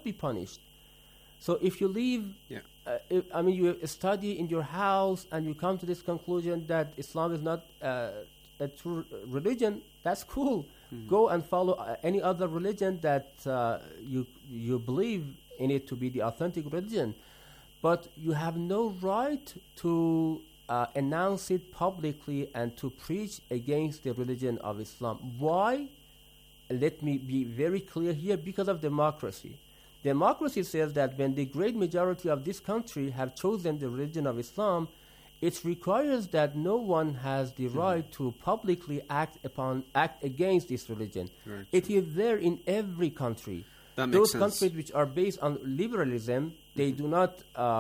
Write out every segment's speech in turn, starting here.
be punished. So if you leave, Yeah. you study in your house and you come to this conclusion that Islam is not a true religion, that's cool. Go and follow any other religion that you believe in it to be the authentic religion. But you have no right to announce it publicly and to preach against the religion of Islam. Why? Let me be very clear here, because of democracy. Democracy says that when the great majority of this country have chosen the religion of Islam, it requires that no one has the right to publicly act against this religion. Very It is there in every country. That makes Those sense. countries which are based on liberalism, they do not,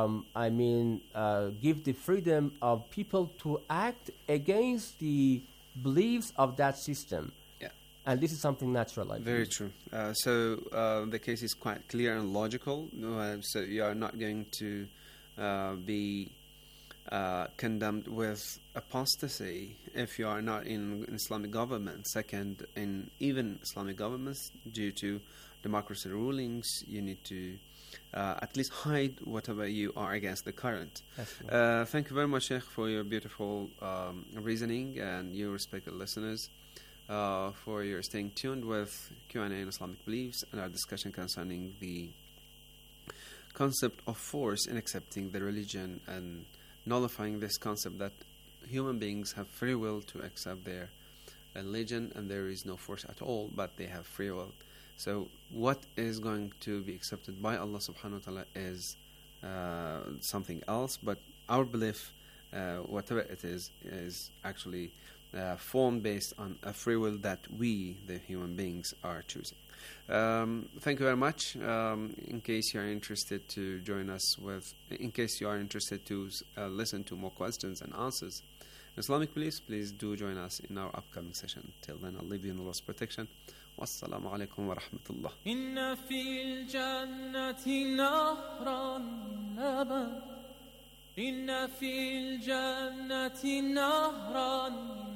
give the freedom of people to act against the beliefs of that system. Yeah. And this is something natural, I Very believe. true. So the case is quite clear and logical. So you are not going to be condemned with apostasy if you are not in Islamic government. Second, in even Islamic governments, due to democracy rulings, you need to at least hide whatever you are against the current. That's right. Thank you very much, Sheikh, for your beautiful reasoning, and you respected listeners for your staying tuned with Q&A in Islamic Beliefs and our discussion concerning the concept of force in accepting the religion and nullifying this concept that human beings have free will to accept their religion, and there is no force at all, but they have free will. So what is going to be accepted by Allah subhanahu wa ta'ala is something else, but our belief, whatever it is actually formed based on a free will that we, the human beings, are choosing. Thank you very much. In case you are interested to join us in case you are interested to listen to more questions and answers in Islamic beliefs, please do join us in our upcoming session. Till then, I'll leave you in Allah's protection. Wassalamu alaikum wa rahmatullah. إن في الجنة نهرا لبن إن في الجنة نهرا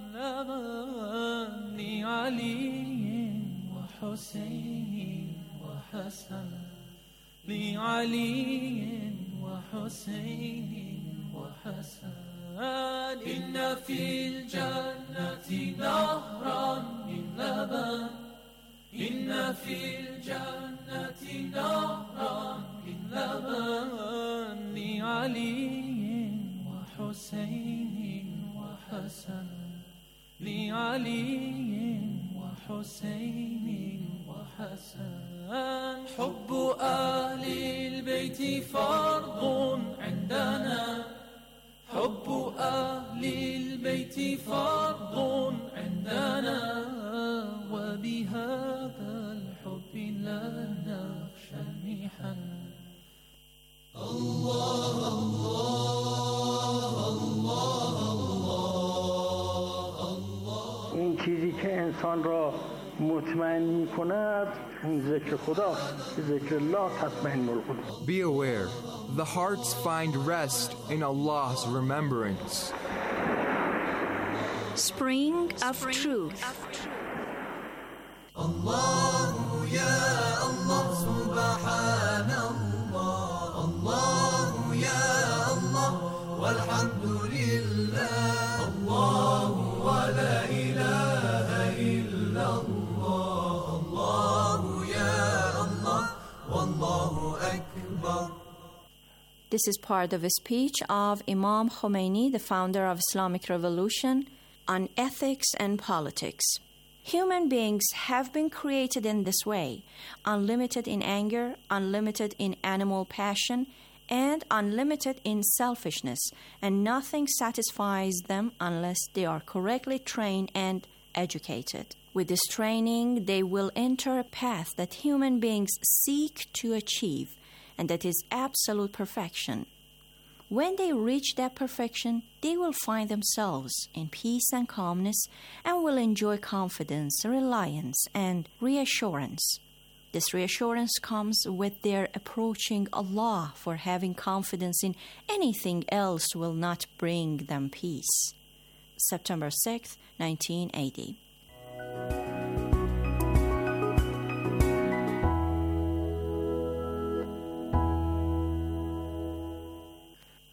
لبن لعلي وحسين وحسن لعلي وحسين وحسن إن في الجنة نهرا من لبن إن في الجنة نهرا من لبن لعلي وحسين وحسن لعلي وحسين وحسن حب أهل البيت فرض عندنا حب أهل البيت فرض عندنا وبهذا الحب لا نخشى المحن الله الله الله الله اون چیزی که انسان را مطمئن می کند اون ذکر خداست. ذکر الله تطمئن القلوب. Be aware, the hearts find rest in Allah's remembrance. Spring of Truth. الله يا الله سبحان الله الله يا الله والحمد لله الله ولا إله إلا الله الله يا الله والله أكبر. This is part of a speech of Imam Khomeini, the founder of Islamic Revolution, on ethics and politics. Human beings have been created in this way, unlimited in anger, unlimited in animal passion, and unlimited in selfishness, and nothing satisfies them unless they are correctly trained and educated. With this training, they will enter a path that human beings seek to achieve, and that is absolute perfection. When they reach that perfection, they will find themselves in peace and calmness and will enjoy confidence, reliance, and reassurance. This reassurance comes with their approaching Allah, for having confidence in anything else will not bring them peace. September 6, 1980.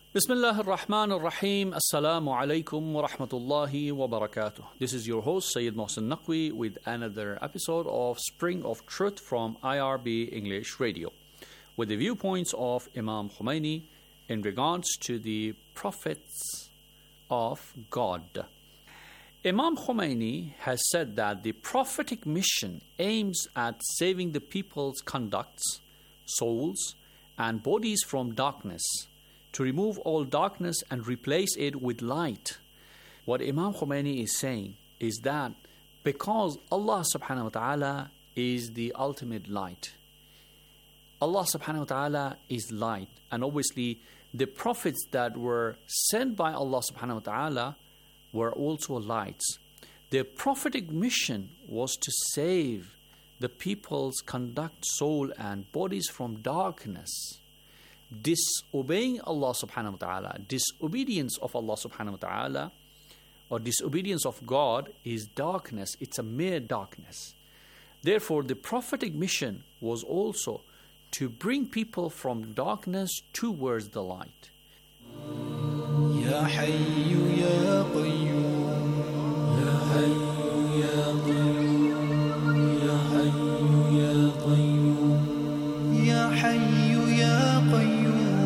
Bismillah ar-Rahman ar-Rahim. Assalamu alaikum wa rahmatullahi wa barakatuh. This is your host, Sayyid Mohsen Naqvi, with another episode of Spring of Truth from IRB English Radio, with the viewpoints of Imam Khomeini in regards to the prophets of God. Imam Khomeini has said that the prophetic mission aims at saving the people's conducts, souls, and bodies from darkness, to remove all darkness and replace it with light. What Imam Khomeini is saying is that because Allah subhanahu wa ta'ala is the ultimate light, Allah subhanahu wa ta'ala is light, and obviously the prophets that were sent by Allah subhanahu wa ta'ala were also lights. Their prophetic mission was to save the people's conduct, soul, and bodies from darkness. Disobeying Allah subhanahu wa ta'ala, disobedience of Allah subhanahu wa ta'ala, or disobedience of God is darkness. It's a mere darkness. Therefore, the prophetic mission was also to bring people from darkness towards the light. Ya Hayyu Ya Qayyum, Ya Hayyu Ya Qayyum, Ya Hayyu Ya Qayyum, Ya Hayyu Ya Qayyum.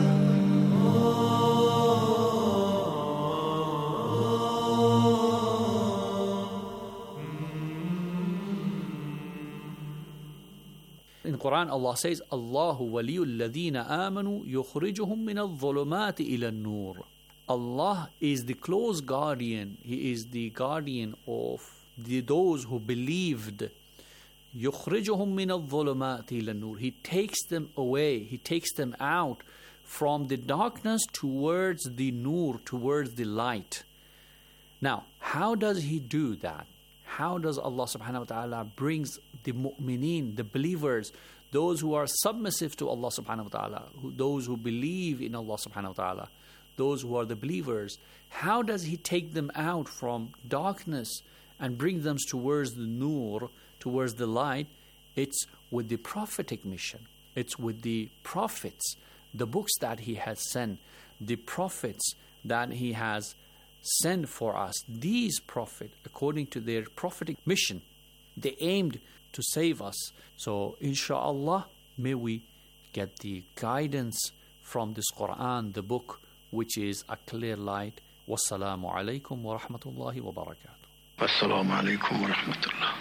In the Quran, Allah says, Allahu waliyul ladhina amanu yukhrijuhum min al-dhulumati ila an-nur. Allah is the close guardian. He is the guardian of those who believed. يُخْرِجُهُمْ مِنَ الظُّلُمَاتِ إِلَى النُّورِ. He takes them away, He takes them out from the darkness towards the nur, towards the light. Now, how does He do that? How does Allah subhanahu wa ta'ala brings the mu'mineen, the believers, those who are submissive to Allah subhanahu wa ta'ala, those who believe in Allah subhanahu wa ta'ala, those who are the believers, how does He take them out from darkness and bring them towards the nur, towards the light? It's with the prophetic mission. It's with the prophets, the books that He has sent, the prophets that He has sent for us. These prophets, according to their prophetic mission, they aimed to save us. So, inshallah, may we get the guidance from this Quran, the book, which is a clear light. Wassalamu alaikum wa rahmatullahi wa barakatuh. Assalamu alaikum wa rahmatullah.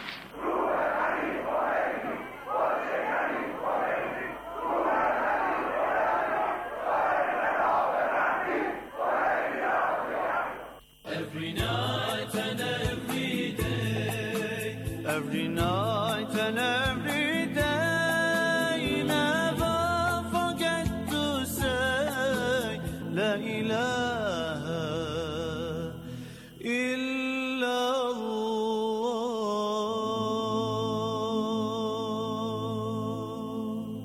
Every night and every day, every night and every day, never forget to say La ilaha illallah.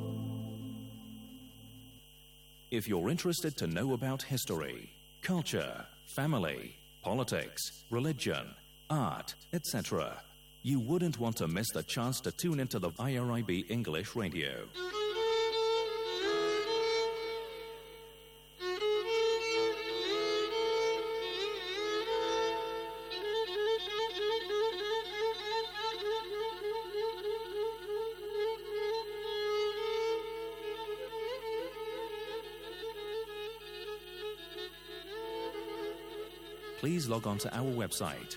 If you're interested to know about history, culture, family, politics, religion, art, etc., you wouldn't want to miss the chance to tune into the IRIB English Radio. Please log on to our website,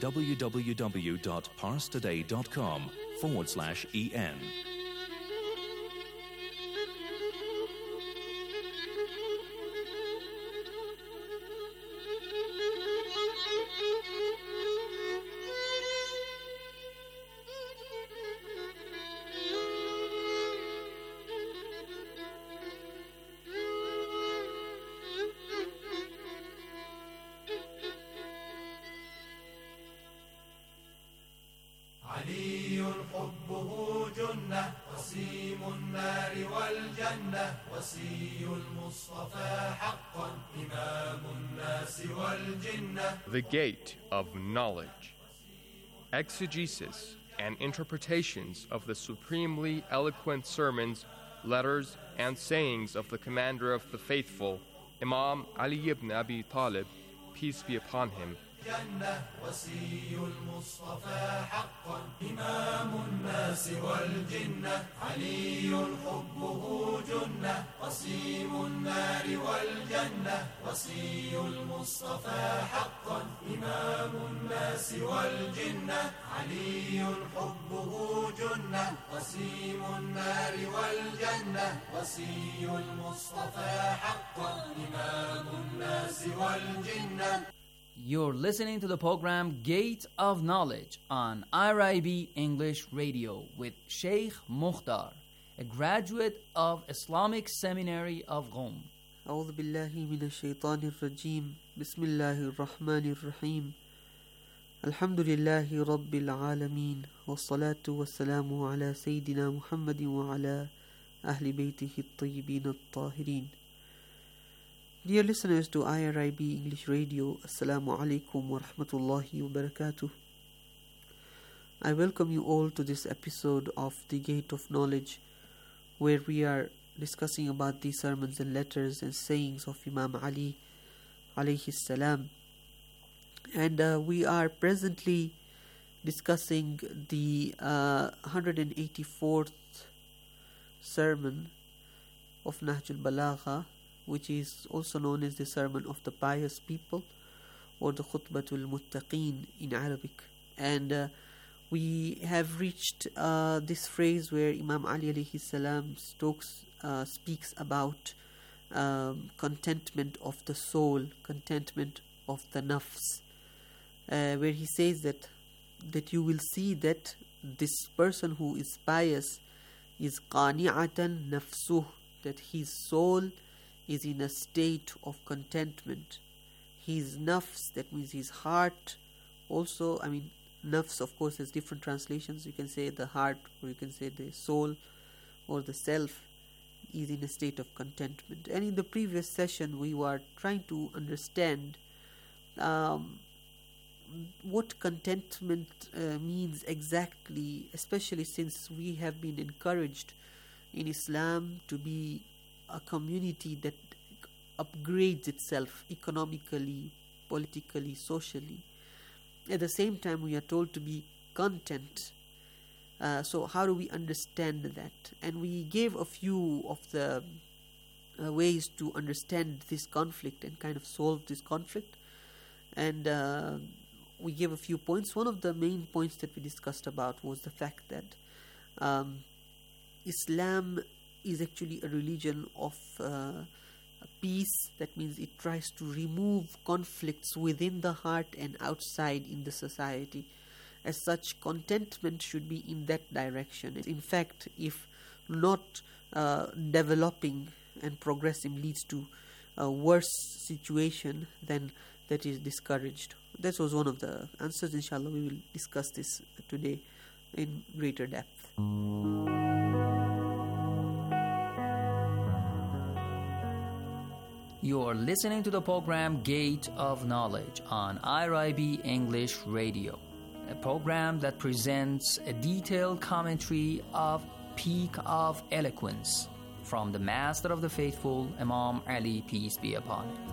www.parstoday.com/en. علي حبه جنة وسيم النار والجنة وسي المصطفى حقا إمام الناس والجنة. The Gate of Knowledge. Exegesis and interpretations of the supremely eloquent sermons, letters, and sayings of the Commander of the Faithful, Imam Ali ibn Abi Talib, peace be upon him, جنة وسي المصطفى حقا إمام الناس والجنة علي حبه جنة قسيم النار والجنة وسي المصطفى حقا إمام الناس والجنة علي حبه جنة قسيم النار والجنة وسي المصطفى حقا إمام الناس والجنة. You're listening to the program Gate of Knowledge on IRIB English Radio with Sheikh Mukhtar, a graduate of Islamic Seminary of Qom. أعوذ بالله من الشيطان الرجيم بسم الله الرحمن الرحيم الحمد لله رب العالمين والصلاة والسلام على سيدنا محمد وعلى أهل بيته الطيبين الطاهرين. Dear listeners to IRIB English Radio, Assalamu alaikum wa rahmatullahi wa barakatuh. I welcome you all to this episode of The Gate of Knowledge, where we are discussing about the sermons and letters and sayings of Imam Ali alayhi salam. And we are presently discussing the 184th sermon of Nahjul Balagha, which is also known as the Sermon of the Pious People, or the Khutbatul Muttaqeen in Arabic. And we have reached this phrase where Imam Ali alayhi salam speaks about contentment of the soul, contentment of the nafs, where he says that you will see that this person who is pious is qani'atan nafsuh, that his soul is in a state of contentment. His nafs, that means his heart, also, nafs of course has different translations. You can say the heart, or you can say the soul, or the self, is in a state of contentment. And in the previous session we were trying to understand what contentment means exactly, especially since we have been encouraged in Islam to be a community that upgrades itself economically, politically, socially. At the same time, we are told to be content. So how do we understand that? And we gave a few of the ways to understand this conflict and kind of solve this conflict. And we gave a few points. One of the main points that we discussed about was the fact that Islam is actually a religion of peace. That means it tries to remove conflicts within the heart and outside in the society. As such, contentment should be in that direction. In fact, if not developing and progressing leads to a worse situation, then that is discouraged. That was one of the answers. Inshallah, we will discuss this today in greater depth. You are listening to the program Gate of Knowledge on IRIB English Radio, a program that presents a detailed commentary of Peak of Eloquence from the Master of the Faithful, Imam Ali, peace be upon him.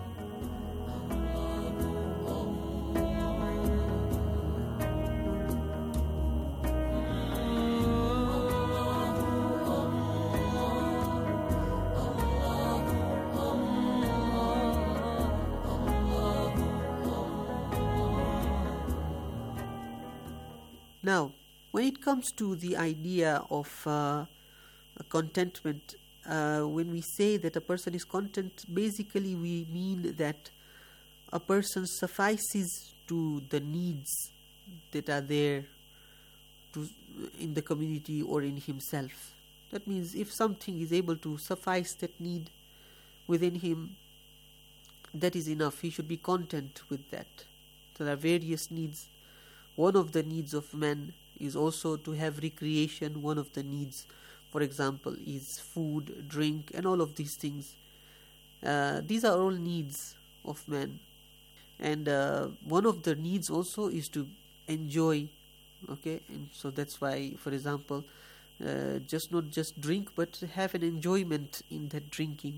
Now, when it comes to the idea of contentment, when we say that a person is content, basically we mean that a person suffices to the needs that are there in the community or in himself. That means if something is able to suffice that need within him, that is enough. He should be content with that. So there are various needs. One of the needs of man is also to have recreation. One of the needs, for example, is food, drink, and all of these things. These are all needs of man. And one of the needs also is to enjoy. Okay, and so that's why, for example, not just drink, but have an enjoyment in that drinking.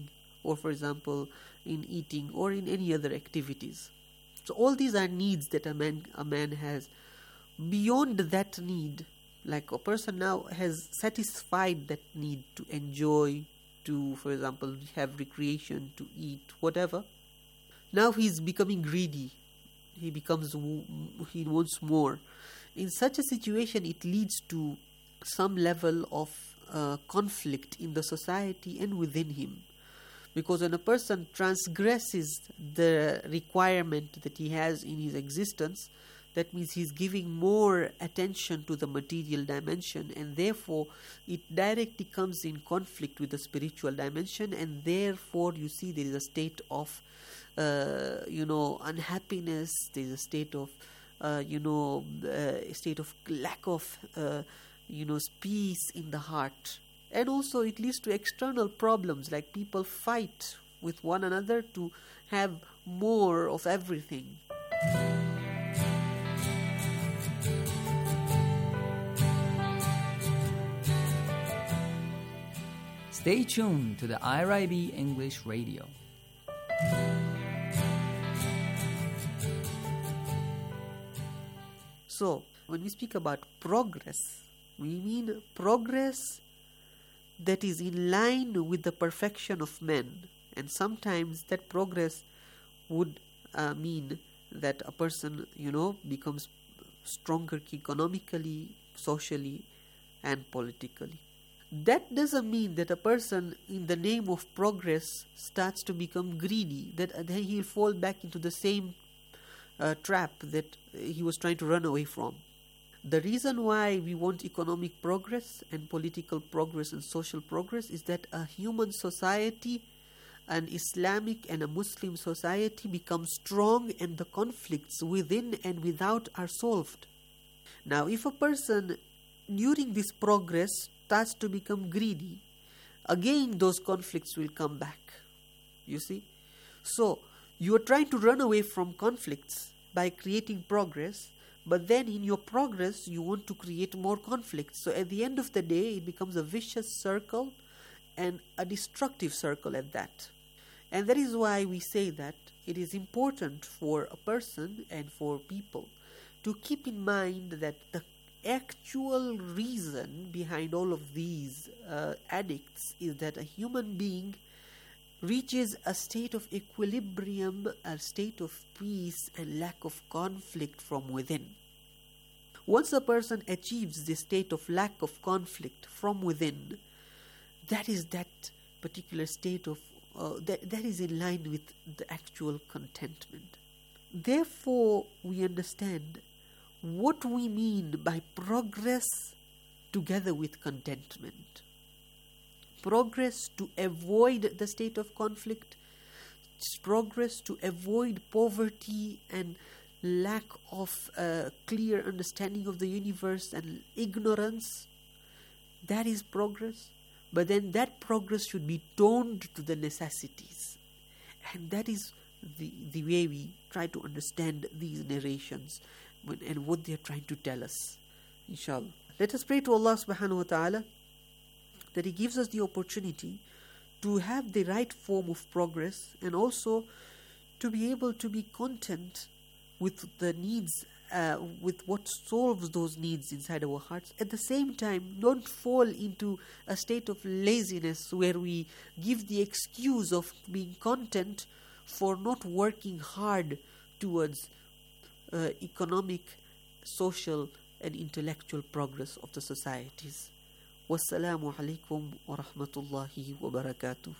or for example in eating or in any other activities. So all these are needs that a man has. Beyond that need, like a person now has satisfied that need to enjoy, to for example have recreation, to eat, whatever. Now he's becoming greedy. He wants more. In such a situation, it leads to some level of conflict in the society and within him. Because when a person transgresses the requirement that he has in his existence, that means he's giving more attention to the material dimension, and therefore it directly comes in conflict with the spiritual dimension, and therefore you see there is a state of unhappiness, there is a state of lack of peace in the heart. And also it leads to external problems, like people fight with one another to have more of everything. Stay tuned to the IRIB English Radio. So, when we speak about progress, we mean progress that is in line with the perfection of men. And sometimes that progress would mean that a person, becomes stronger economically, socially, and politically. That doesn't mean that a person, in the name of progress, starts to become greedy, that then he'll fall back into the same trap that he was trying to run away from. The reason why we want economic progress and political progress and social progress is that a human society, an Islamic and a Muslim society, becomes strong and the conflicts within and without are solved. Now, if a person during this progress starts to become greedy, again those conflicts will come back. You see? So, you are trying to run away from conflicts by creating progress, but then in your progress you want to create more conflicts. So at the end of the day it becomes a vicious circle and a destructive circle at that. And that is why we say that it is important for a person and for people to keep in mind that the actual reason behind all of these addicts is that a human being reaches a state of equilibrium, a state of peace and lack of conflict from within. Once a person achieves this state of lack of conflict from within, that is that particular state of that is in line with the actual contentment. Therefore, we understand what we mean by progress together with contentment. Progress to avoid the state of conflict, progress to avoid poverty and lack of clear understanding of the universe and ignorance. That is progress. But then that progress should be toned to the necessities. And that is the way we try to understand these narrations and what they are trying to tell us. Inshallah. Let us pray to Allah subhanahu wa ta'ala that He gives us the opportunity to have the right form of progress and also to be able to be content with the needs, with what solves those needs inside our hearts. At the same time, don't fall into a state of laziness where we give the excuse of being content for not working hard towards economic, social and intellectual progress of the societies. Wassalamu alaikum wa rahmatullahi wa barakatuh.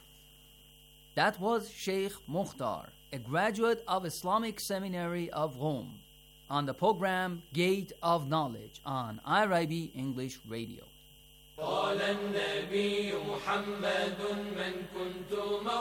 That was Sheikh Mukhtar, a graduate of Islamic Seminary of Rome, on the program Gate of Knowledge on IRIB English Radio. قال النبي محمد من كنت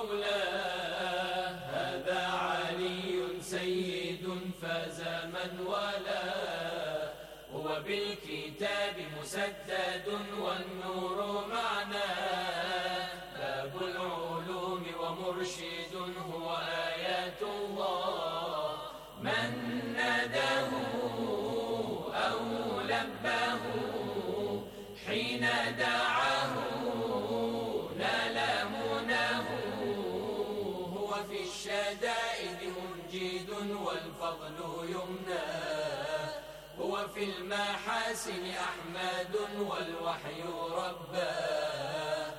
مولاه هذا علي سيد فاز من والاه هو بالكتاب مسدد والنور معناه باب العلوم ومرشد هو آيات الله من ناداه أو لباه حين دعاه نال مناه والفضل يمناه هو في المحاسن أحمد والوحي رباه.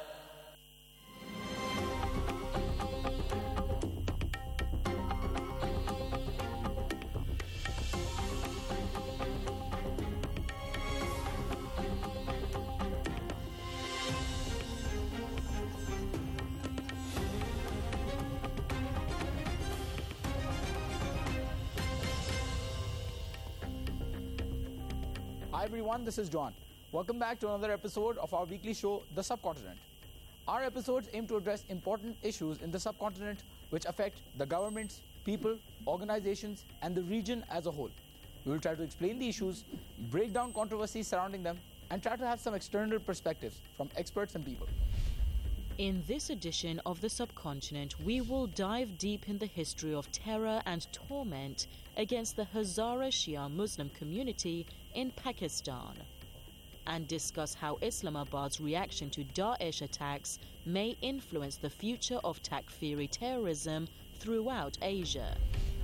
Hi everyone, this is John. Welcome back to another episode of our weekly show, The Subcontinent. Our episodes aim to address important issues in the subcontinent which affect the governments, people, organizations, and the region as a whole. We will try to explain the issues, break down controversies surrounding them, and try to have some external perspectives from experts and people. In this edition of The Subcontinent, we will dive deep in the history of terror and torment against the Hazara Shia Muslim community in Pakistan and discuss how Islamabad's reaction to Daesh attacks may influence the future of Takfiri terrorism throughout Asia.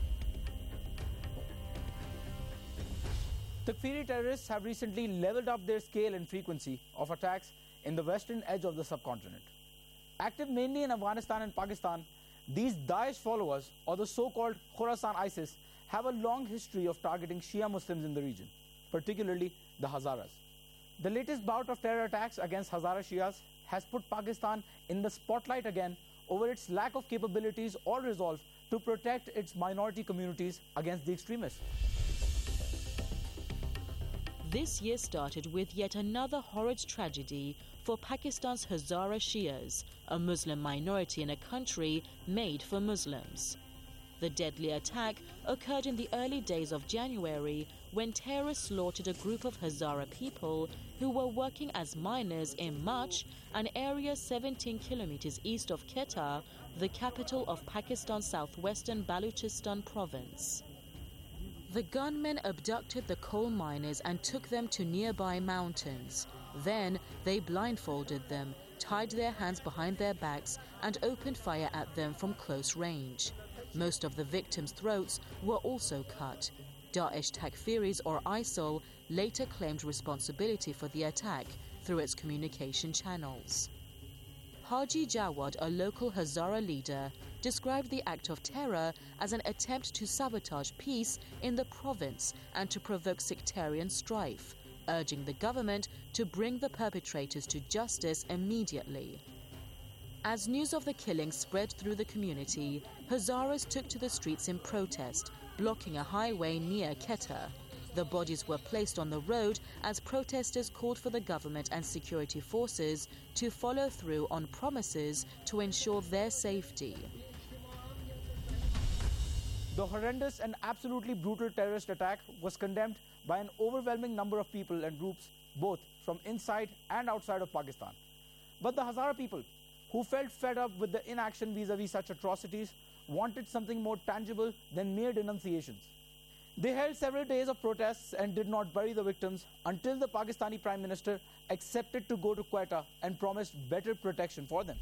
Takfiri terrorists have recently leveled up their scale and frequency of attacks in the western edge of the subcontinent. Active mainly in Afghanistan and Pakistan, these Daesh followers, or the so-called Khorasan ISIS, have a long history of targeting Shia Muslims in the region, particularly the Hazaras. The latest bout of terror attacks against Hazara Shias has put Pakistan in the spotlight again over its lack of capabilities or resolve to protect its minority communities against the extremists. This year started with yet another horrid tragedy for Pakistan's Hazara Shias, a Muslim minority in a country made for Muslims. The deadly attack occurred in the early days of January when terrorists slaughtered a group of Hazara people who were working as miners in Mach, an area 17 kilometers east of Quetta, the capital of Pakistan's southwestern Balochistan province. The gunmen abducted the coal miners and took them to nearby mountains. Then they blindfolded them, tied their hands behind their backs, and opened fire at them from close range. Most of the victims' throats were also cut. Daesh Takfiris, or ISIL, later claimed responsibility for the attack through its communication channels. Haji Jawad, a local Hazara leader, described the act of terror as an attempt to sabotage peace in the province and to provoke sectarian strife, urging the government to bring the perpetrators to justice immediately. As news of the killing spread through the community, Hazaras took to the streets in protest, blocking a highway near Quetta. The bodies were placed on the road as protesters called for the government and security forces to follow through on promises to ensure their safety. The horrendous and absolutely brutal terrorist attack was condemned by an overwhelming number of people and groups, both from inside and outside of Pakistan. But the Hazara people, who felt fed up with the inaction vis-a-vis such atrocities, wanted something more tangible than mere denunciations. They held several days of protests and did not bury the victims until the Pakistani Prime Minister accepted to go to Quetta and promised better protection for them.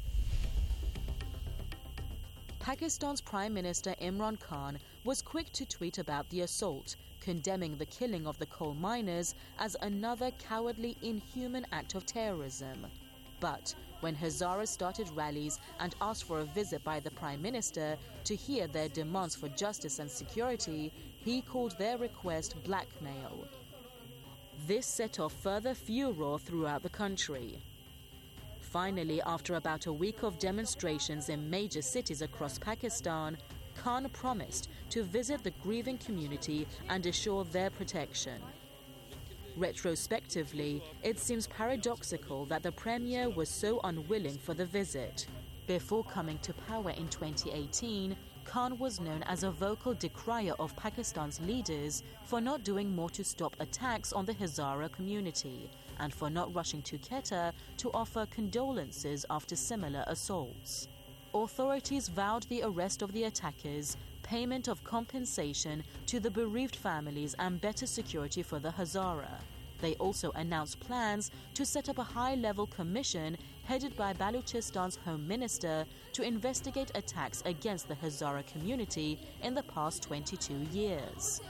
Pakistan's Prime Minister Imran Khan was quick to tweet about the assault, condemning the killing of the coal miners as another cowardly, inhuman act of terrorism. But when Hazaras started rallies and asked for a visit by the Prime Minister to hear their demands for justice and security, he called their request blackmail. This set off further furor throughout the country. Finally, after about a week of demonstrations in major cities across Pakistan, Khan promised to visit the grieving community and assure their protection. Retrospectively, it seems paradoxical that the Premier was so unwilling for the visit. Before coming to power in 2018, Khan was known as a vocal decrier of Pakistan's leaders for not doing more to stop attacks on the Hazara community and for not rushing to Quetta to offer condolences after similar assaults. Authorities vowed the arrest of the attackers, payment of compensation to the bereaved families and better security for the Hazara. They also announced plans to set up a high-level commission headed by Baluchistan's Home Minister to investigate attacks against the Hazara community in the past 22 years.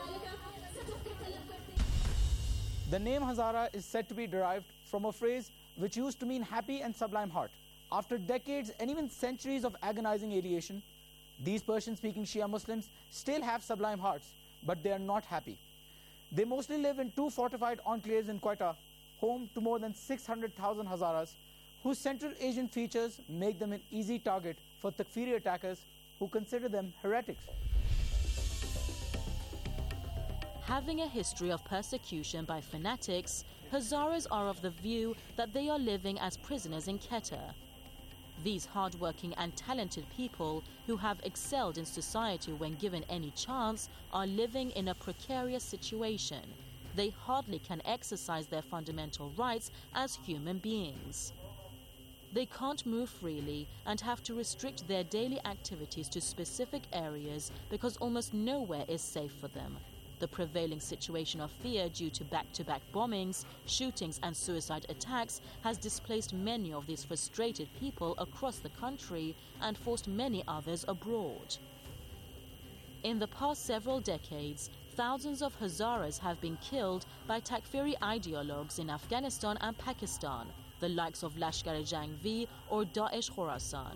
The name Hazara is said to be derived from a phrase which used to mean happy and sublime heart. After decades and even centuries of agonizing alienation, these Persian-speaking Shia Muslims still have sublime hearts, but they are not happy. They mostly live in 2 fortified enclaves in Quetta, home to more than 600,000 Hazaras, whose Central Asian features make them an easy target for Takfiri attackers who consider them heretics. Having a history of persecution by fanatics, Hazaras are of the view that they are living as prisoners in Quetta. These hard-working and talented people who have excelled in society when given any chance are living in a precarious situation. They hardly can exercise their fundamental rights as human beings. They can't move freely and have to restrict their daily activities to specific areas because almost nowhere is safe for them. The prevailing situation of fear due to back-to-back bombings, shootings and suicide attacks has displaced many of these frustrated people across the country and forced many others abroad. In the past several decades, thousands of Hazaras have been killed by Takfiri ideologues in Afghanistan and Pakistan, the likes of Lashkar-e-Jangvi or Daesh Khorasan.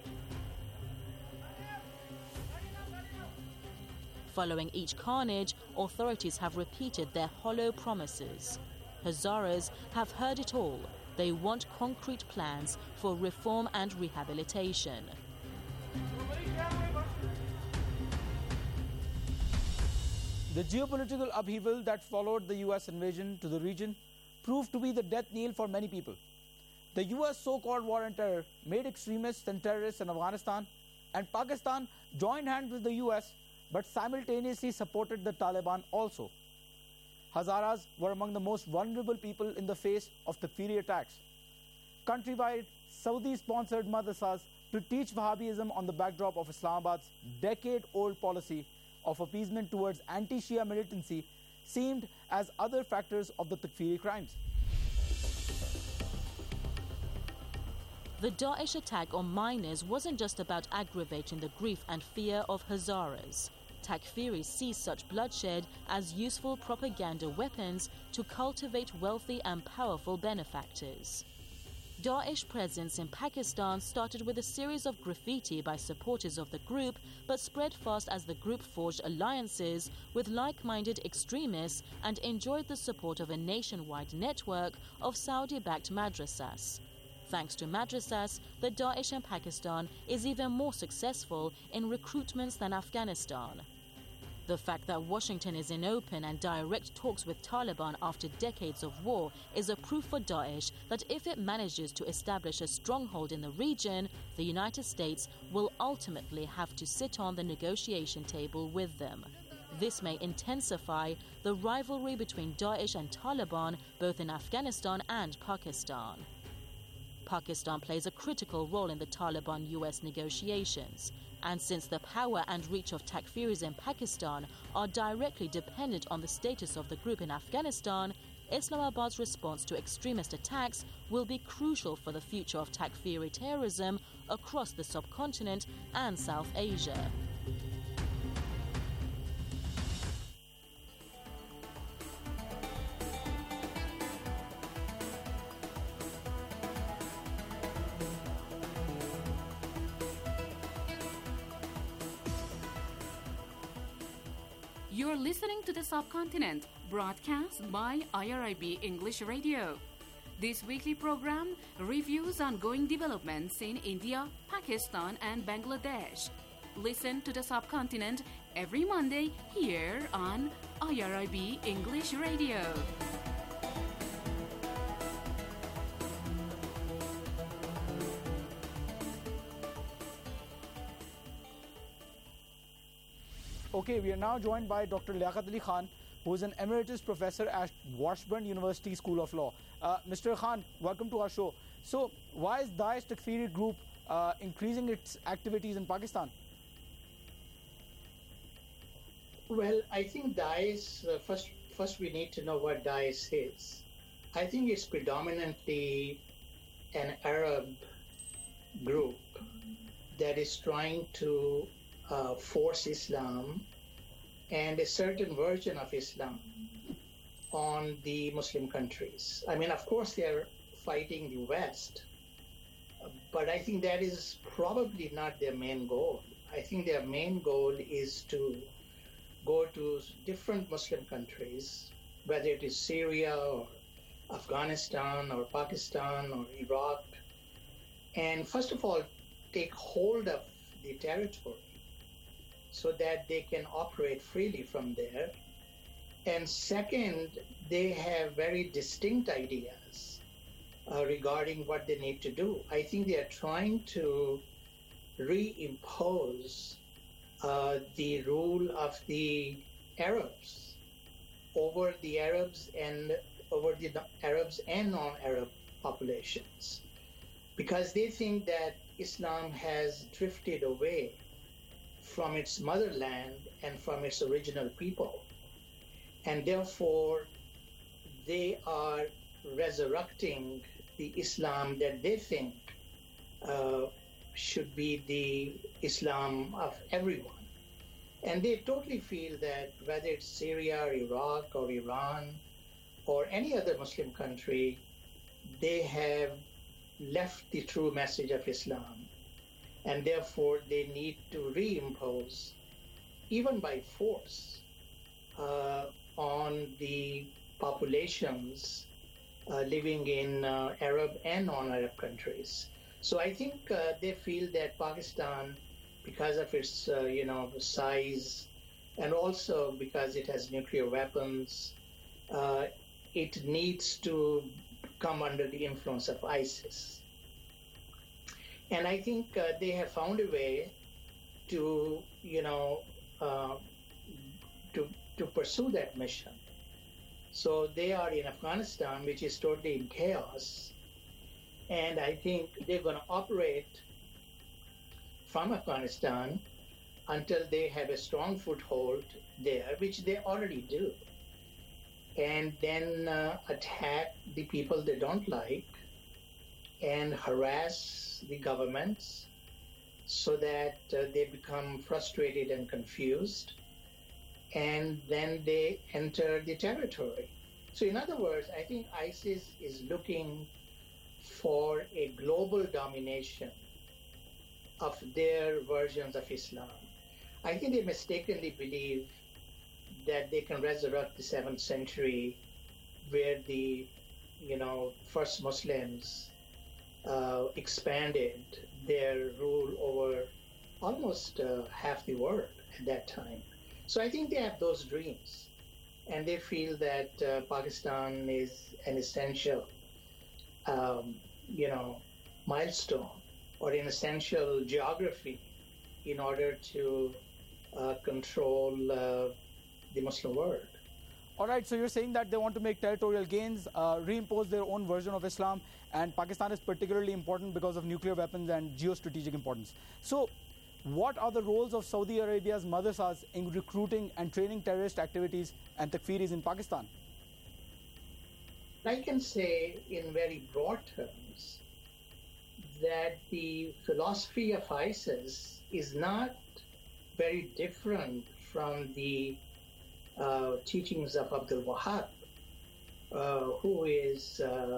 Following each carnage, authorities have repeated their hollow promises. Hazaras have heard it all. They want concrete plans for reform and rehabilitation. The geopolitical upheaval that followed the US invasion to the region proved to be the death knell for many people. The US so-called war on terror made extremists and terrorists in Afghanistan, and Pakistan joined hands with the US but simultaneously supported the Taliban also. Hazaras were among the most vulnerable people in the face of Takfiri attacks. Countrywide, Saudi-sponsored madrasas to teach Wahhabism on the backdrop of Islamabad's decade-old policy of appeasement towards anti-Shia militancy seemed as other factors of the Takfiri crimes. The Daesh attack on miners wasn't just about aggravating the grief and fear of Hazaras. Takfiris see such bloodshed as useful propaganda weapons to cultivate wealthy and powerful benefactors. Daesh presence in Pakistan started with a series of graffiti by supporters of the group, but spread fast as the group forged alliances with like-minded extremists and enjoyed the support of a nationwide network of Saudi-backed madrasas. Thanks to madrasas, the Daesh in Pakistan is even more successful in recruitments than Afghanistan. The fact that Washington is in open and direct talks with Taliban after decades of war is a proof for Daesh that if it manages to establish a stronghold in the region, the United States will ultimately have to sit on the negotiation table with them. This may intensify the rivalry between Daesh and Taliban both in Afghanistan and Pakistan. Pakistan plays a critical role in the Taliban-US negotiations, and since the power and reach of Takfiris in Pakistan are directly dependent on the status of the group in Afghanistan, Islamabad's response to extremist attacks will be crucial for the future of Takfiri terrorism across the subcontinent and South Asia. You're listening to The Subcontinent, broadcast by IRIB English Radio. This weekly program reviews ongoing developments in India, Pakistan, and Bangladesh. Listen to The Subcontinent every Monday here on IRIB English Radio. Okay, we are now joined by Dr. Liaquat Ali Khan, who is an emeritus professor at Washburn University School of Law. Mr. Khan, welcome to our show. So, why is Daesh Takfiri group increasing its activities in Pakistan? Well, I think Daesh, first first we need to know what Daesh is. I think it's predominantly an Arab group that is trying to force Islam and a certain version of Islam on the Muslim countries. I mean, of course, they're fighting the West, but I think that is probably not their main goal. I think their main goal is to go to different Muslim countries, whether it is Syria or Afghanistan or Pakistan or Iraq, and first of all, take hold of the territory so that they can operate freely from there. And second, they have very distinct ideas regarding what they need to do. I think they are trying to reimpose the rule of the Arabs over the Arabs and non-Arab populations, because they think that Islam has drifted away from its motherland and from its original people, and therefore they are resurrecting the Islam that they think should be the Islam of everyone. And they totally feel that whether it's Syria or Iraq or Iran or any other Muslim country, they have left the true message of Islam, and therefore they need to reimpose, even by force, on the populations living in Arab and non-Arab countries. So I think they feel that Pakistan, because of its size, and also because it has nuclear weapons, it needs to come under the influence of ISIS. And I think they have found a way to pursue that mission. So they are in Afghanistan, which is totally in chaos, and I think they're going to operate from Afghanistan until they have a strong foothold there, which they already do, and then attack the people they don't like and harass the governments so that they become frustrated and confused, and then they enter the territory. So in other words, I think ISIS is looking for a global domination of their versions of Islam. I think they mistakenly believe that they can resurrect the 7th century, where the first Muslims expanded their rule over almost half the world at that time. So I think they have those dreams, and they feel that Pakistan is an essential milestone or an essential geography in order to control the Muslim world. All right, so you're saying that they want to make territorial gains, reimpose their own version of Islam, and Pakistan is particularly important because of nuclear weapons and geostrategic importance. So what are the roles of Saudi Arabia's madrasas in recruiting and training terrorist activities and takfiris in Pakistan? I can say in very broad terms that the philosophy of ISIS is not very different from the teachings of Abdul Wahab, who is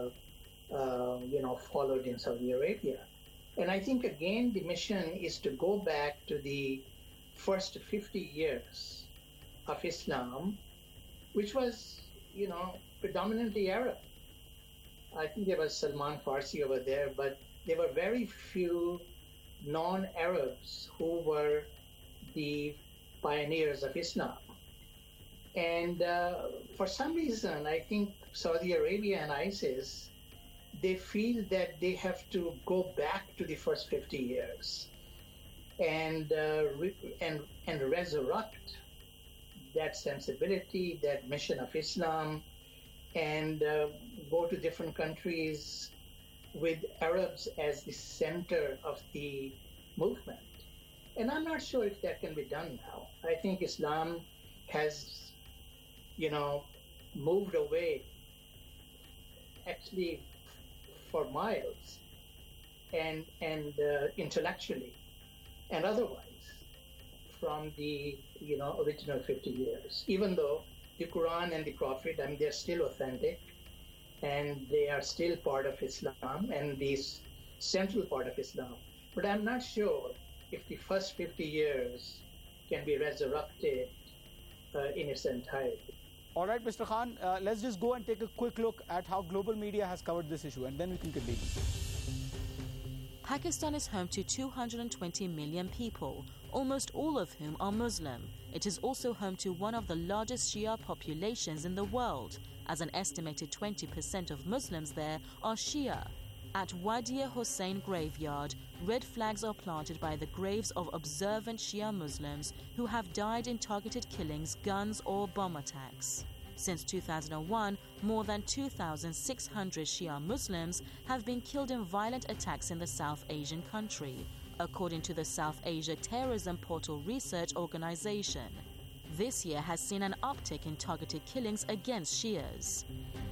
followed in Saudi Arabia. And I think, again, the mission is to go back to the first 50 years of Islam, which was, predominantly Arab. I think there was Salman Farsi over there, but there were very few non-Arabs who were the pioneers of Islam. And for some reason, I think Saudi Arabia and ISIS, they feel that they have to go back to the first 50 years and resurrect that sensibility, that mission of Islam, and go to different countries with Arabs as the center of the movement. And I'm not sure if that can be done now. I think Islam has, moved away actually for miles and intellectually and otherwise from the original 50 years, even though the Quran and the Prophet, they're still authentic and they are still part of Islam and the central part of Islam. But I'm not sure if the first 50 years can be resurrected in its entirety. All right, Mr. Khan, let's just go and take a quick look at how global media has covered this issue, and then we can continue. Pakistan is home to 220 million people, almost all of whom are Muslim. It is also home to one of the largest Shia populations in the world, as an estimated 20% of Muslims there are Shia. At Wadia Hussein graveyard, red flags are planted by the graves of observant Shia Muslims who have died in targeted killings, guns or bomb attacks. Since 2001, more than 2,600 Shia Muslims have been killed in violent attacks in the South Asian country, according to the South Asia Terrorism Portal Research Organization. This year has seen an uptick in targeted killings against Shias.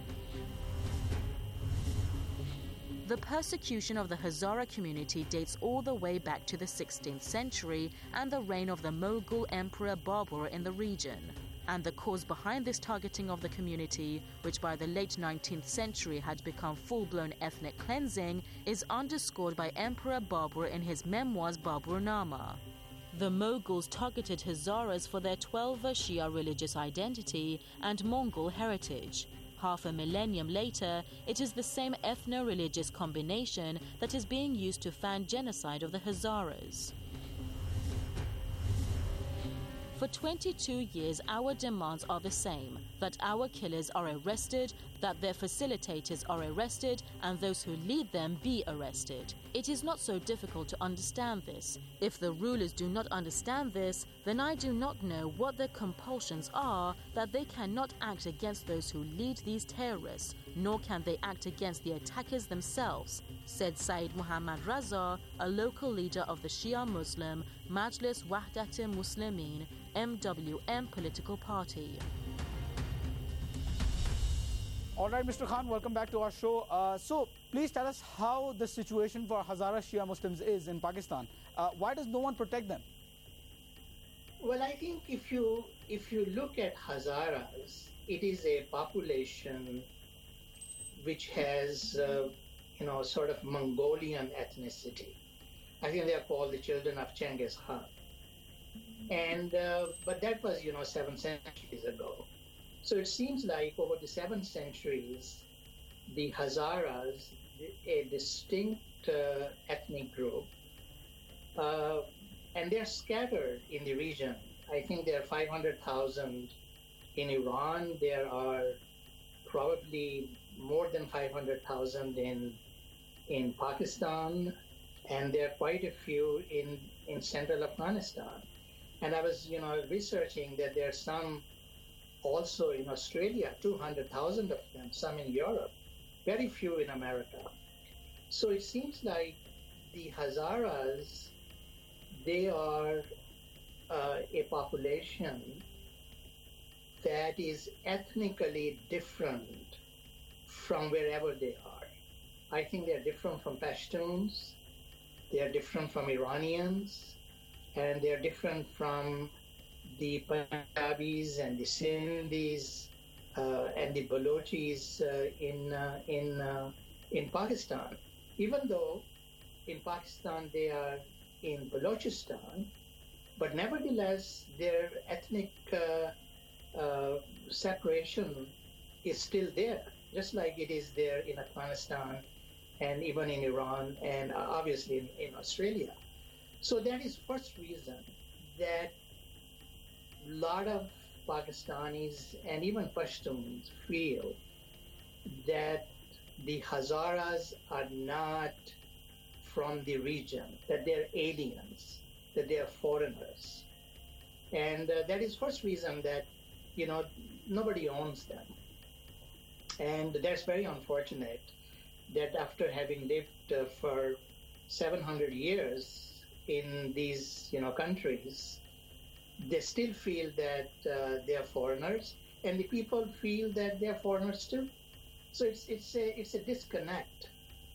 The persecution of the Hazara community dates all the way back to the 16th century and the reign of the Mughal Emperor Babur in the region. And the cause behind this targeting of the community, which by the late 19th century had become full-blown ethnic cleansing, is underscored by Emperor Babur in his memoirs Baburnama. The Mughals targeted Hazaras for their Twelver Shia religious identity and Mongol heritage. Half a millennium later, it is the same ethno-religious combination that is being used to fan genocide of the Hazaras. For 22 years, our demands are the same, that our killers are arrested, that their facilitators are arrested, and those who lead them be arrested. It is not so difficult to understand this. If the rulers do not understand this, then I do not know what their compulsions are that they cannot act against those who lead these terrorists, nor can they act against the attackers themselves, said Said Muhammad Raza, a local leader of the Shia Muslim Majlis Wahdat-e-Muslimin MWM political party. All right, Mr. Khan, welcome back to our show. So, please tell us how the situation for Hazara Shia Muslims is in Pakistan. Why does no one protect them? Well, I think if you look at Hazaras, it is a population which has, sort of Mongolian ethnicity. I think they are called the children of Genghis Khan. And but that was 7 centuries ago. So it seems like over the 7 centuries, the Hazaras, a distinct ethnic group, and they're scattered in the region. I think there are 500,000 in Iran. There are probably more than 500,000 in Pakistan, and there are quite a few in central Afghanistan. And I was, researching that there are some also in Australia, 200,000 of them, some in Europe, very few in America. So it seems like the Hazaras, they are a population that is ethnically different from wherever they are. I think they're different from Pashtuns, they're different from Iranians, and they're different from the Punjabis and the Sindhis and the Balochis in Pakistan. Even though in Pakistan they are in Balochistan, but nevertheless their ethnic separation is still there, just like it is there in Afghanistan and even in Iran and obviously in Australia. So that is first reason that a lot of Pakistanis and even Pashtuns feel that the Hazaras are not from the region, that they're aliens, that they're foreigners. And that is first reason that, nobody owns them. And that's very unfortunate that after having lived for 700 years in these, countries, they still feel that they are foreigners. and the people feel that they're foreigners too. So it's a disconnect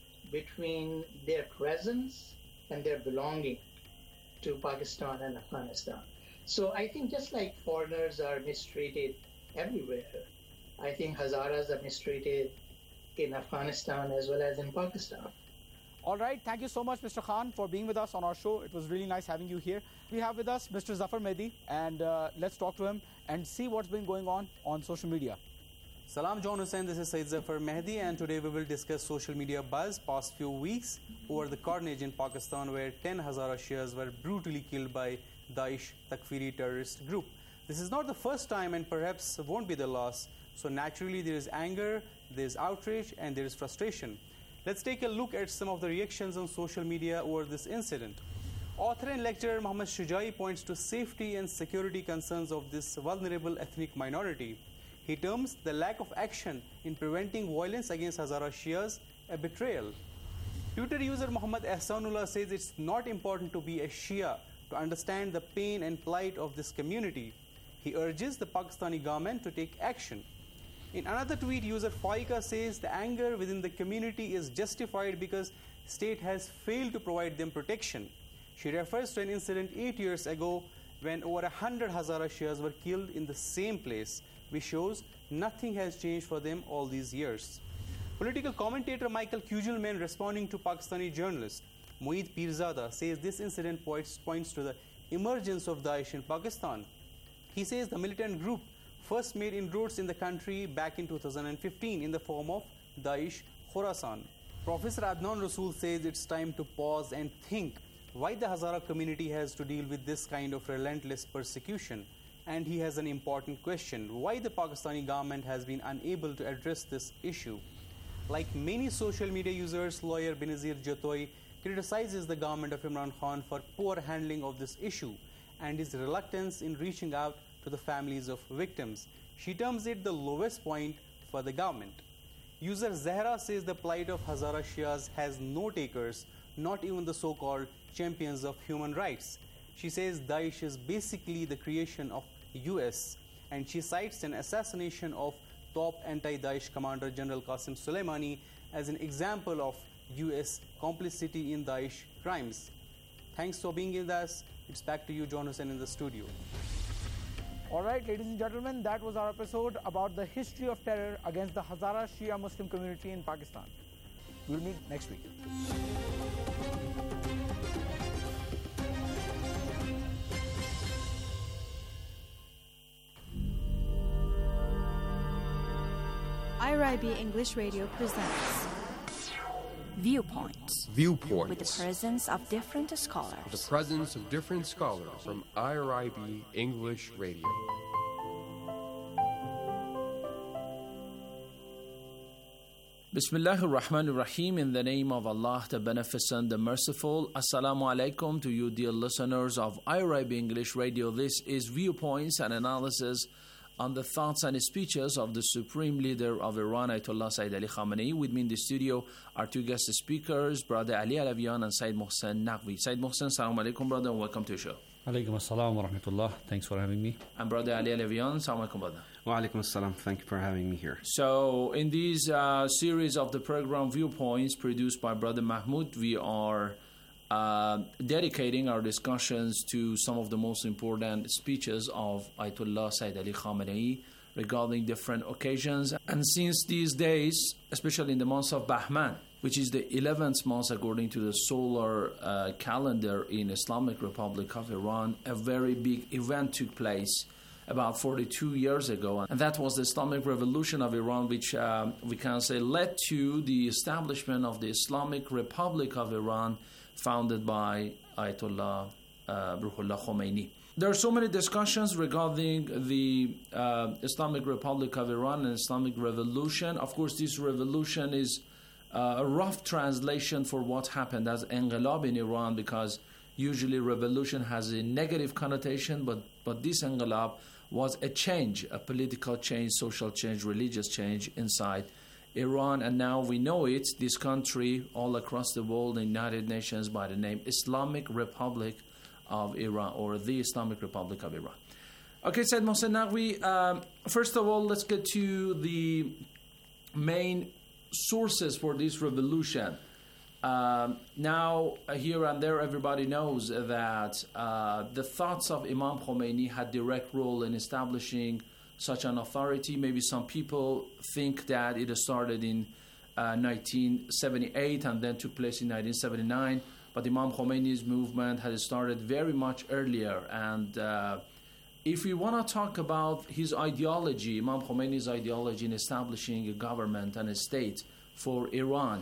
between their presence and their belonging to Pakistan and Afghanistan. So I think just like foreigners are mistreated everywhere, I think Hazaras are mistreated in Afghanistan as well as in Pakistan. All right, thank you so much, Mr. Khan, for being with us on our show. It was really nice having you here. We have with us Mr. Zafar Mehdi, and let's talk to him and see what's been going on social media. Salam John Hussain, this is Syed Zafar Mehdi, and today we will discuss social media buzz past few weeks over the carnage in Pakistan where 10 Hazara Shias were brutally killed by Daesh Takfiri terrorist group. This is not the first time and perhaps won't be the last. So naturally there is anger, there is outrage, and there is frustration. Let's take a look at some of the reactions on social media over this incident. Author and lecturer Muhammad Shujai points to safety and security concerns of this vulnerable ethnic minority. He terms the lack of action in preventing violence against Hazara Shias a betrayal. Twitter user Muhammad Ahsanullah says it's not important to be a Shia to understand the pain and plight of this community. He urges the Pakistani government to take action. In another tweet, user Faika says the anger within the community is justified because state has failed to provide them protection. She refers to an incident 8 years ago when over 100 Hazara Shias were killed in the same place, which shows nothing has changed for them all these years. Political commentator Michael Kugelman, responding to Pakistani journalist Moeed Pirzada, says this incident points to the emergence of Daesh in Pakistan. He says the militant group first made inroads in the country back in 2015 in the form of Daesh Khorasan. Professor Adnan Rasool says it's time to pause and think why the Hazara community has to deal with this kind of relentless persecution. And he has an important question: why the Pakistani government has been unable to address this issue. Like many social media users, lawyer Benazir Jatoi criticizes the government of Imran Khan for poor handling of this issue and his reluctance in reaching out to the families of victims. She terms it the lowest point for the government. User Zahra says the plight of Hazara Shias has no takers, not even the so-called champions of human rights. She says Daesh is basically the creation of US, and she cites an assassination of top anti-Daesh commander General Qasim Soleimani as an example of US complicity in Daesh crimes. Thanks for being with us. It's back to you, John Hussain, in the studio. All right, ladies and gentlemen, that was our episode about the history of terror against the Hazara Shia Muslim community in Pakistan. We'll meet next week. IRIB English Radio presents Viewpoints. Viewpoints. With the presence of different scholars. The presence of different scholars from IRIB English Radio. Bismillahir Rahmanir Rahim. In the name of Allah, the Beneficent, the Merciful. Assalamu alaikum to you, dear listeners of IRIB English Radio. This is Viewpoints, an analysis on the thoughts and speeches of the Supreme Leader of Iran, Ayatollah Sayyid Ali Khamenei. With me in the studio are two guest speakers, Brother Ali Alavian and Syed Mohsen Naqvi. Syed Mohsen, Assalamu alaikum, brother, and welcome to the show. Alaikum assalam wa rahmatullah. Thanks for having me. And Brother Ali Alavian, Assalamu alaikum, brother. Wa alaikum assalam. Thank you for having me here. So, in this series of the program Viewpoints produced by Brother Mahmoud, we are dedicating our discussions to some of the most important speeches of Ayatollah Sayyid Ali Khamenei regarding different occasions. And since these days, especially in the month of Bahman, which is the 11th month according to the solar calendar in Islamic Republic of Iran, a very big event took place about 42 years ago. And that was the Islamic Revolution of Iran, which we can say led to the establishment of the Islamic Republic of Iran, founded by Ayatollah Ruhollah Khomeini. There are so many discussions regarding the Islamic Republic of Iran and Islamic Revolution. Of course, this revolution is a rough translation for what happened as Enqilab in Iran, because usually revolution has a negative connotation, but this Enqilab was a change, a political change, social change, religious change inside Iran. And now we know it, this country all across the world, the United Nations, by the name Islamic Republic of Iran, or the Islamic Republic of Iran. Okay, Said Mohsen Naqvi, first of all, let's get to the main sources for this revolution. Now, here and there, everybody knows that the thoughts of Imam Khomeini had direct role in establishing such an authority. Maybe some people think that it started in 1978 and then took place in 1979. But Imam Khomeini's movement had started very much earlier. And if we want to talk about his ideology, Imam Khomeini's ideology in establishing a government and a state for Iran,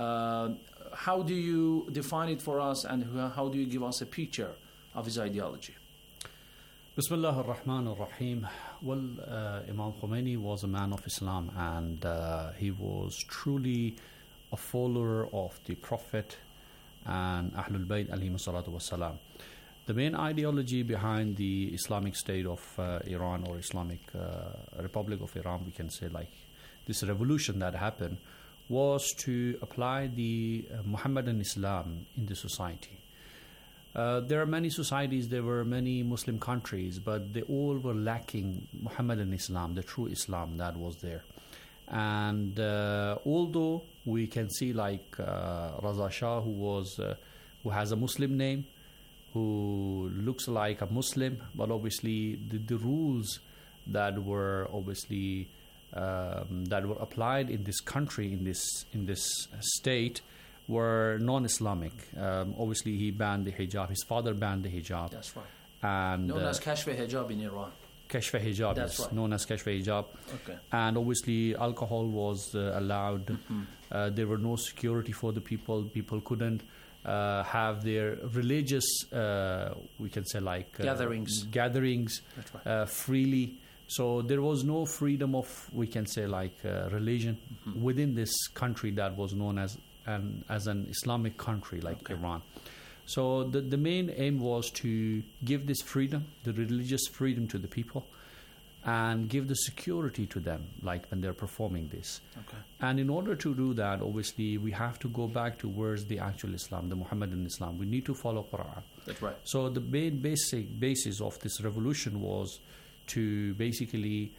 how do you define it for us, and how do you give us a picture of his ideology? Bismillah ar-Rahman ar-Rahim. Well, Imam Khomeini was a man of Islam, and he was truly a follower of the Prophet and Ahlul Bayt alayhi salatu wassalam. The main ideology behind the Islamic State of Iran, or Islamic Republic of Iran, we can say, like this revolution that happened, was to apply the Muhammadan Islam in the society. There are many societies, there were many Muslim countries, but they all were lacking Muhammadan Islam, the true Islam that was there. And although we can see like Raza Shah, who has a Muslim name, who looks like a Muslim, but obviously the rules that were obviously that were applied in this country, in this state, were non-Islamic. Obviously, he banned the hijab. His father banned the hijab. That's right. And known as Kashf hijab in Iran. Kashf hijab, that's yes, right. known as Kashf hijab. Okay. And obviously, alcohol was allowed. Mm-hmm. There were no security for the people. People couldn't have their religious, we can say, like gatherings freely. So there was no freedom of, we can say, like religion within this country that was known as an Islamic country like Iran. So the main aim was to give this freedom, the religious freedom, to the people, and give the security to them, like when they're performing this. Okay. And in order to do that, obviously, we have to go back to where's the actual Islam, the Muhammadan Islam. We need to follow Quran. That's right. So the main basis of this revolution was to basically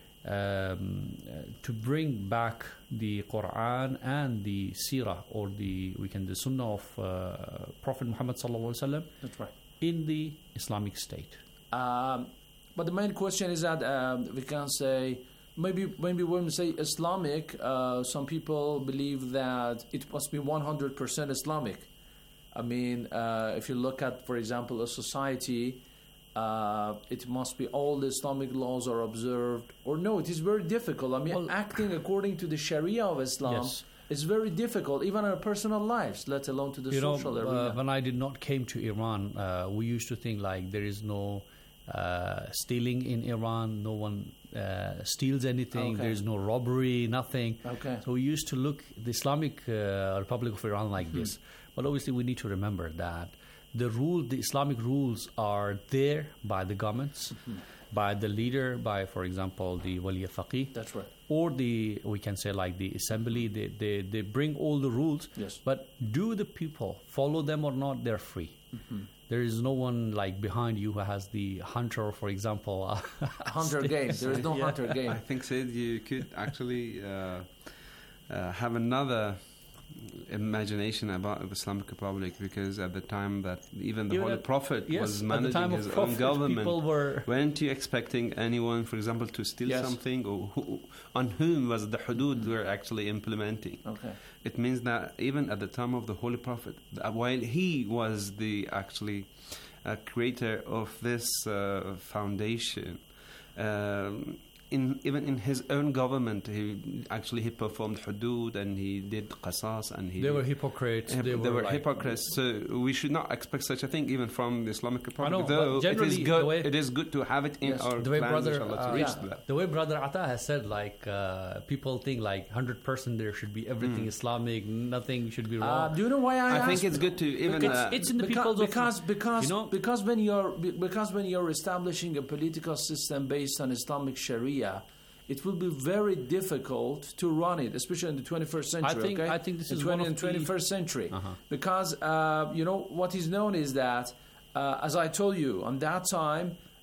to bring back the Quran and the Seerah, or the Sunnah of Prophet Muhammad sallallahu alaihi wasallam. That's right. In the Islamic State. But the main question is that we can say, maybe when we say Islamic, some people believe that it must be 100% Islamic. I mean, if you look at, for example, a society, it must be all the Islamic laws are observed, or no, it is very difficult. I mean, acting according to the Sharia of Islam is very difficult, even in our personal lives, let alone to the social arena. When I did not came to Iran, we used to think like there is no stealing in Iran, no one steals anything, there is no robbery, nothing. Okay. So we used to look the Islamic Republic of Iran like this. But obviously we need to remember that the Islamic rules are there by the governments, by the leader, by, for example, the Wali Faqih. That's right. Or we can say like the assembly, they bring all the rules. Yes. But do the people follow them or not? They're free. There is no one like behind you who has the hunter, for example. Hunter game. There is no hunter game. I think, Sid, you could actually have another imagination about the Islamic Republic, because at the time that even the Holy Prophet was managing his own government, weren't you expecting anyone, for example, to steal something, or on whom was the hudud were actually implementing? Okay. It means that even at the time of the Holy Prophet, while he was the actually creator of this foundation, even in his own government, he performed hudud, and he did qasas, and they were hypocrites. They were hypocrites. So we should not expect such a thing even from the Islamic Republic. Though it is good to have it in our plans, to reach that. The way Brother Atta has said, like people think like 100% there should be everything Islamic, nothing should be wrong. Do you know why I think it's good to even it's in the people's because when you're establishing a political system based on Islamic Sharia, it will be very difficult to run it, especially in the 21st century. I think this is one of the 21st century, because what is known is that, as I told you, on that time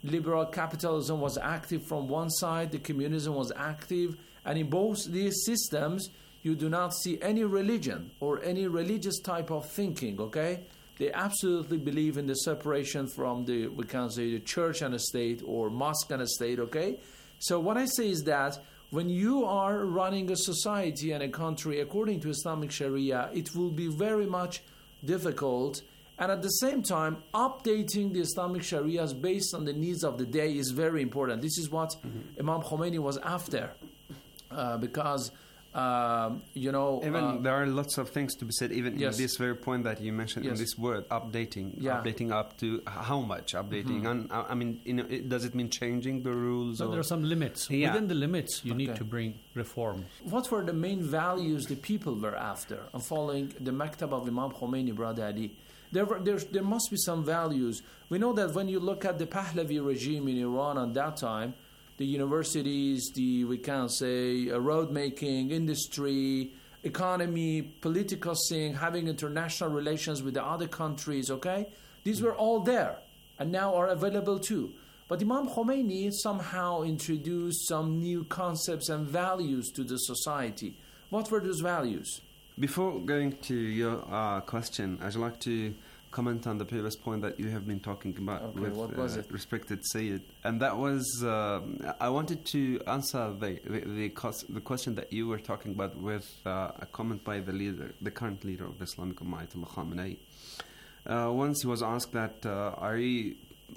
liberal capitalism was active from one side, the communism was active, and in both these systems, you do not see any religion or any religious type of thinking, okay? They absolutely believe in the separation from the, we can say, the church and the state or mosque and the state, okay? So what I say is that when you are running a society and a country according to Islamic Sharia, it will be very much difficult. And at the same time, updating the Islamic Sharias based on the needs of the day is very important. This is what Imam Khomeini was after. Because, Even there are lots of things to be said, even yes. in this very point that you mentioned, Yes. in this word, updating. Yeah. Updating up to how much updating? And I mean, does it mean changing the rules? No, or? there are some limits. Yeah. Within the limits, you need Okay. to bring reforms. What were the main values the people were after? And following the Maktab of Imam Khomeini, Brother Ali, there must be some values. We know that when you look at the Pahlavi regime in Iran at that time, the universities, we can say road making, industry, economy, political scene, having international relations with the other countries, okay? These were all there and now are available too. But Imam Khomeini somehow introduced some new concepts and values to the society. What were those values? Before going to your question, I'd like to comment on the previous point that you have been talking about with what was it? respected Sayyid, and that was I wanted to answer the question that you were talking about with a comment by the leader, the current leader of the Islamic Ummah, Ayatollah Khamenei. Once he was asked that are you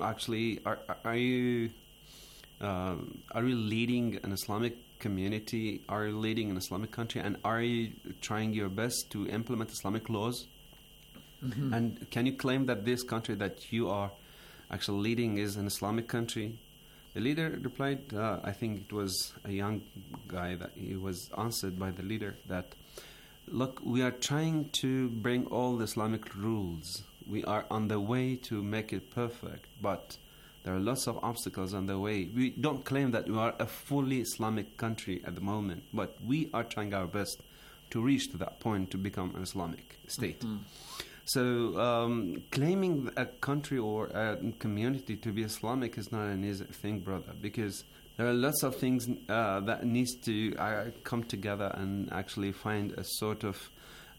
leading an Islamic community? Are you leading an Islamic country? And are you trying your best to implement Islamic laws? Mm-hmm. And can you claim that this country that you are actually leading is an Islamic country? The leader replied, I think it was a young guy, that he was answered by the leader that, look, we are trying to bring all the Islamic rules. We are on the way to make it perfect, but there are lots of obstacles on the way. We don't claim that we are a fully Islamic country at the moment, but we are trying our best to reach to that point to become an Islamic state. Mm-hmm. So claiming a country or a community to be Islamic is not an easy thing, brother, because there are lots of things that needs to come together and actually find a sort of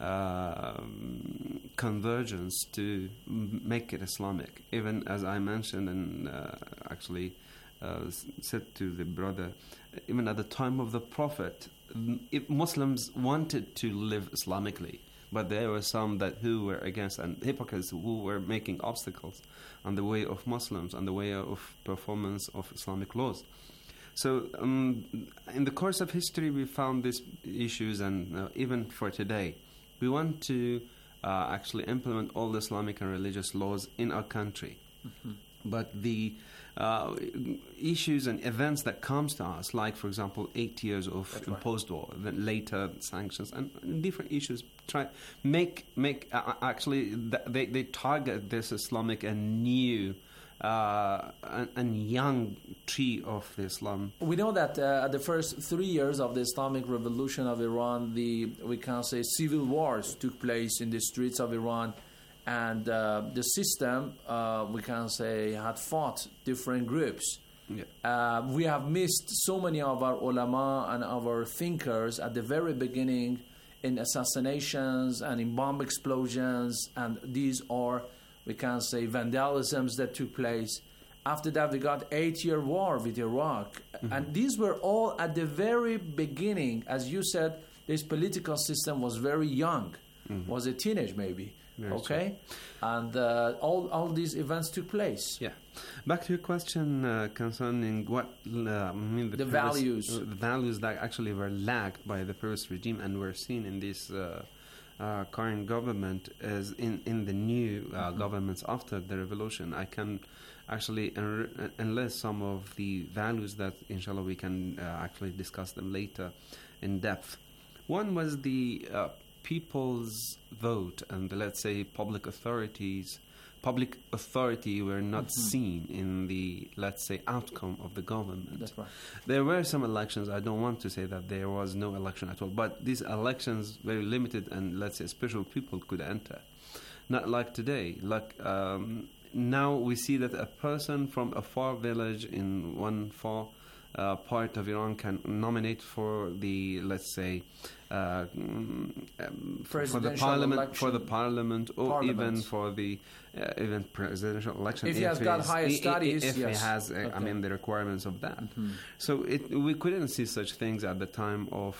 convergence to make it Islamic. Even as I mentioned and actually said to the brother, even at the time of the Prophet, if Muslims wanted to live Islamically, but there were some who were against, and hypocrites who were making obstacles on the way of Muslims, on the way of performance of Islamic laws. So in the course of history, we found these issues, and even for today, we want to actually implement all the Islamic and religious laws in our country. Mm-hmm. But the issues and events that comes to us, like, for example, 8 years of That's imposed war, then later sanctions, and different issues, they target this Islamic and new and young tree of Islam. We know that at the first 3 years of the Islamic Revolution of Iran, we can say civil wars took place in the streets of Iran. And the system, we can say, had fought different groups. Yeah. We have missed so many of our ulama and our thinkers at the very beginning in assassinations and in bomb explosions. And these are, we can say, vandalisms that took place. After that, we got 8-year war with Iraq. Mm-hmm. And these were all at the very beginning. As you said, this political system was very young, was a teenage maybe. Very okay, true. And all these events took place. Yeah. Back to your question concerning what the values. The values that actually were lacked by the previous regime and were seen in this current government as in the new governments after the revolution. I can actually enlist some of the values that, inshallah, we can actually discuss them later in depth. One was the people's vote, and let's say public authority were not seen in the, let's say, outcome of the government. That's right. There were some elections. I don't want to say that there was no election at all, but these elections very limited, and let's say special people could enter. Not like today. Like now we see that a person from a far village in one far part of Iran can nominate for the, let's say, for the parliament, or even for the even presidential election. If he has got higher studies, if he has, I mean, the requirements of that. So we couldn't see such things at the time of.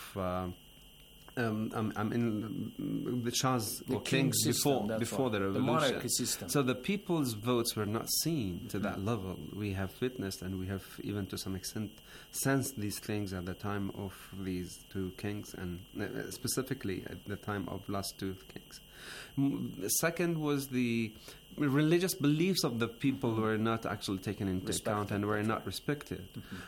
The Shahs or kings before the revolution. The monarchy system. So the people's votes were not seen to that level. We have witnessed, and we have even to some extent sensed these things at the time of these two kings, and specifically at the time of last two kings. Second was the religious beliefs of the people were not actually taken into account and were not respected.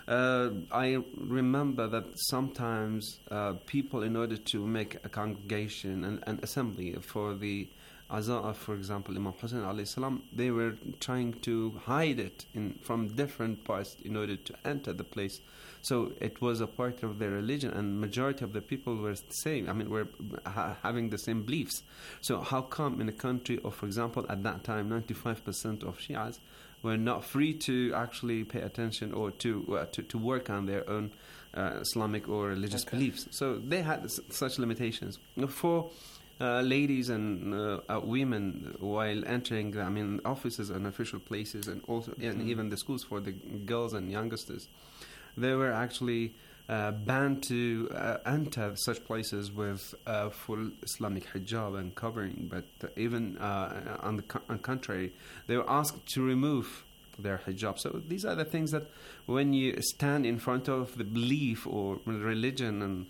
I remember that sometimes people, in order to make a congregation and an assembly for the Azaa, for example, Imam Hussein alayhi salam, they were trying to hide it from different parts in order to enter the place. So it was a part of their religion, and majority of the people were the same. I mean, were having the same beliefs. So how come in a country of, for example, at that time, 95% of Shias were not free to actually pay attention or to work on their own Islamic or religious beliefs? So they had such limitations. For ladies and women, while entering, I mean, offices and official places, and also and even the schools for the girls and youngsters, they were actually banned to enter such places with full Islamic hijab and covering. But even on the contrary, they were asked to remove their hijab. So these are the things that when you stand in front of the belief or religion and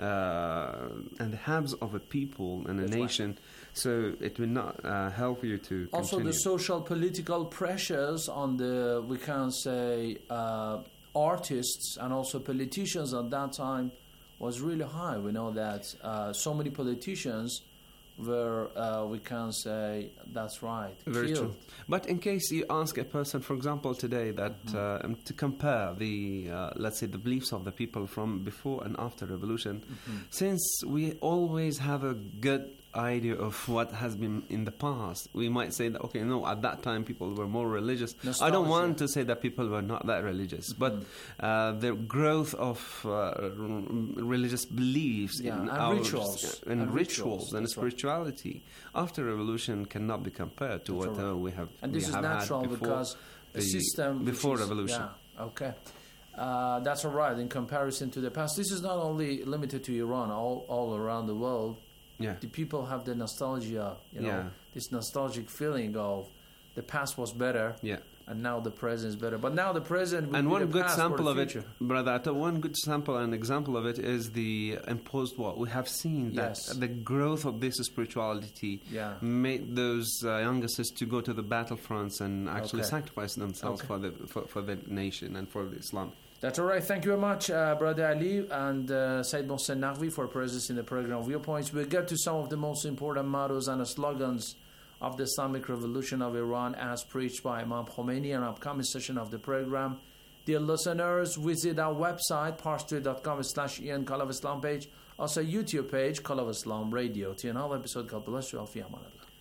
the habits of a people and a nation, so it will not help you to also continue. The social political pressures on the, we can say, artists and also politicians at that time was really high. We know that so many politicians were, we can say, that's right, Very killed. true. But in case you ask a person, for example, today, that to compare the, let's say, the beliefs of the people from before and after revolution, since we always have a good idea of what has been in the past, we might say that, okay, no, at that time people were more religious. Nostalgia. I don't want to say that people were not that religious, but the growth of religious beliefs and rituals and spirituality after revolution cannot be compared to what we have. And this is natural because the system before revolution. Yeah, okay. That's all right. In comparison to the past, this is not only limited to Iran. All around the world, the people have the nostalgia. You know, this nostalgic feeling of the past was better. And now the present is better. But now the present will and be one the good past sample for the of future. it, brother, one good sample and example of it is the imposed war. We have seen that the growth of this spirituality made those youngsters to go to the battlefronts and actually sacrifice themselves for the nation and for Islam. That's all right. Thank you very much, Brother Ali and Sayyid Mohsen Naqvi for presence in the program Viewpoints. We'll get to some of the most important mottos and slogans of the Islamic Revolution of Iran as preached by Imam Khomeini in an upcoming session of the program. Dear listeners, visit our website, parstoday.com/En Call of Islam page, also YouTube page, Call of Islam Radio. To another episode, God bless you all. Fi aman Allah.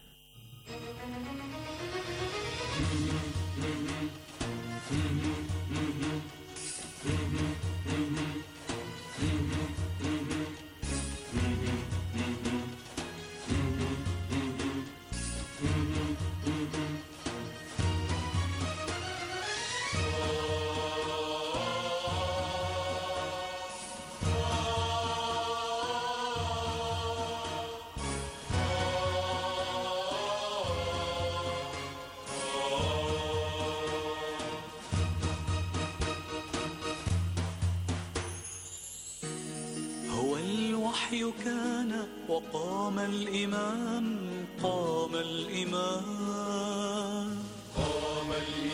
كان وقام الإمام قام الإمام قام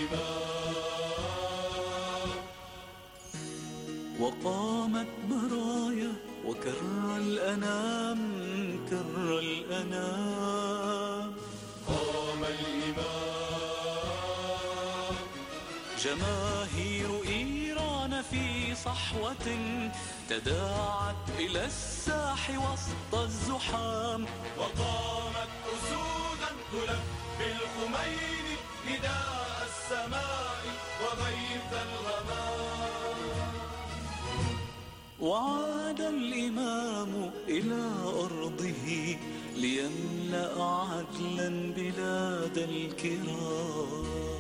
الإمام وقامت برايا وكر الأنام كر الأنام قام الإمام جماهير إيران في صحوة تداعت إلى الساح وسط الزحام وقامت أسودا تلبي الخميني نداء السماء وغيث الغمام. وعاد الإمام إلى أرضه ليملأ عدلا بلاد الكرام.